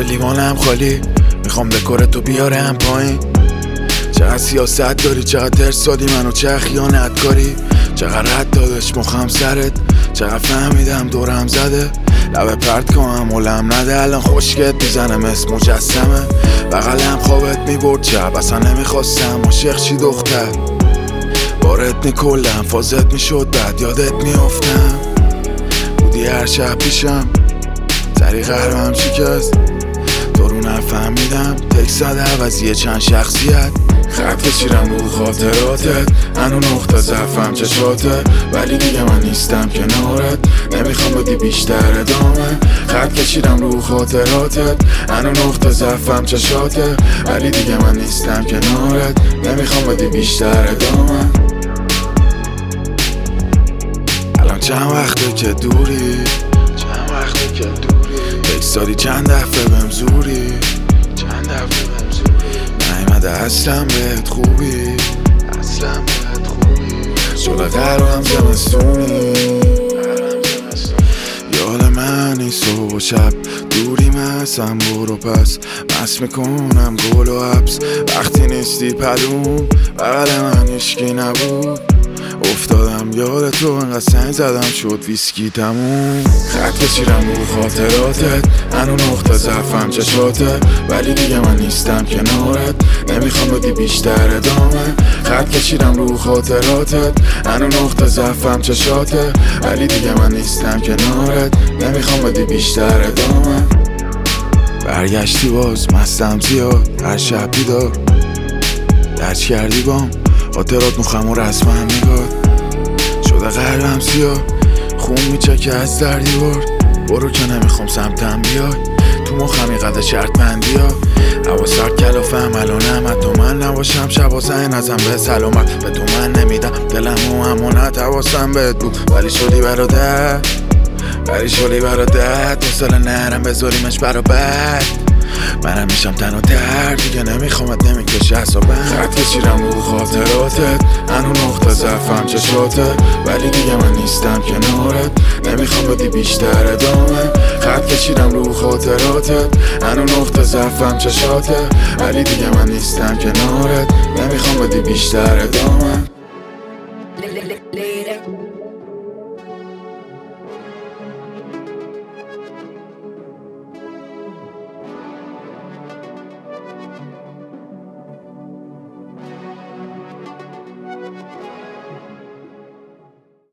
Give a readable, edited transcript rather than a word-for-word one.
لیوانم خالی، میخوام دکورتو بیارم پایین. چقدر سیاست داری، چقدر ترسادی منو، چه خیانت کاری، چقدر رد دادش مخم سرت، چقدر فهمیدم دورم زده. لبه پرت کنم ولم نده، الان خوشگت میزنه مثل مجسمه. بغلم خوابت میبرد شب، اصلا نمیخواستم عاشق چی دختر. بارت میکلم فازت میشد بعد یادت میافتم. بودی هر شب پیشم، سری قلبم شکست، تو رو نفهمیدم. تکس زده عوضیه چند شخصیت، خط کشیدم رو خاطراتت. هنو نقطه ضعفم چشاته، ولی دیگه من نیستم کنارت. نمیخوام بدی بیشتر ادامه. خط کشیدم رو خاطراتت، هنو نقطه ضعفم چشاته، ولی دیگه من نیستم کنارت. نمیخوام بدی بیشتر ادامه. الان چند وقته که دوری، چند وقته که دوری، تکستاری چند دفعه بهم زوری، چند دفعه بهم زوری. نیمده اصلا بهت خوبی، اصلا بهت خوبی. شده قلبم زمستونی، یاد منی صبح و شب. دوری مثلا برو پس، مست میکنم گل و حبس. وقتی نیستی پلوم، بغل من هیچکی نبود. افتادم یاد تو، انقدر سنگ زدم شد ویسکی تموم. خط کشیدم رو خاطراتت، هنو نقطه ضعفم چشاته، ولی دیگه من نیستم کنارت. نمیخوام بدی بیشتر ادامه. خط کشیدم رو خاطراتت، هنو نقطه ضعفم چشاته، ولی دیگه من نیستم کنارت. نمیخوام بدی بیشتر ادامه. برگشتی باز مستم زیاد، هر شب بیدار درچ کردی بام خاطرات مخم و رسمم نگاه. شده قلبم سیاه، خون میچکه از در دیوار. برو که نمیخوام سمتم بیای، تو مخم اینقدر شرط بندی ها. هوا سرد کلافم الانم، حتی من نباشم شبا زنگ نزم به سلامت. به تو من نمیدم دلم و امانت، حواسم بهت بود ولی شدی برادر، ولی شدی برادر. دوستال نرم بذاریمش برابر، منم میشم تنها تر دیگه. نمیخوامت نمیکشه حسابم. خط کشیدم رو خاطراتت، هنو نقطه ضعفم چشاته، ولی دیگه من نیستم کنارت. نمیخوام بدی بیشتر ادامه. خط کشیدم رو خاطراتت، هنو نقطه ضعفم چشاته، ولی دیگه من نیستم کنارت. نمیخوام بدی بیشتر ادامه.